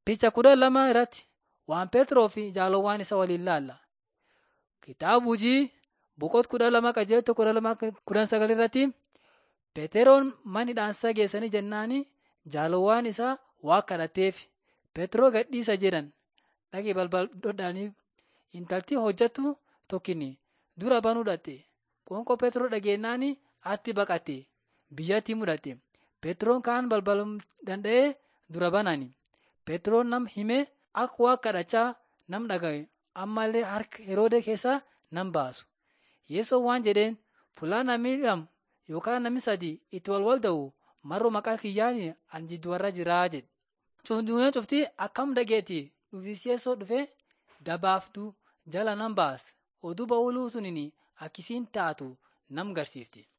Picha 12 irratti waan Petroo fi jaalawwan isa waliin ilaalla. Kitaaba hojii boqonnaa 12 qajeeltota 12-19 irratti Peteroon mana hidhaa geessanii jennaan jaalawwan isaa waan kadhateef Petroo gadhiisa jedhan dhaqee balbala dhodhaniif intalti hojjattu tokkini dura banuu dhatte. Qoonqoo Petroo dhageenyaan atti baqate biyyatti mudate. Petroon kaan balbaluu danda'ee dura banani. Petroon nam himee akka waa kadhachaa nam dhagaye ammallee harka Heroodee keessaa nam baasu. Yesuun waan jedheen fuula namni hidhamu yookaan namni sadii itti wal da'u marroo maqaa kiyyaan ani jidduu warra jiraa jedhe. Duuniyaa cuftii akkam dhageetti dhufis Yesuun dhufee dabaaftuu jala nam baasa. Oduu ba'uuluu suniin akkisiin taatu nam garsiifte.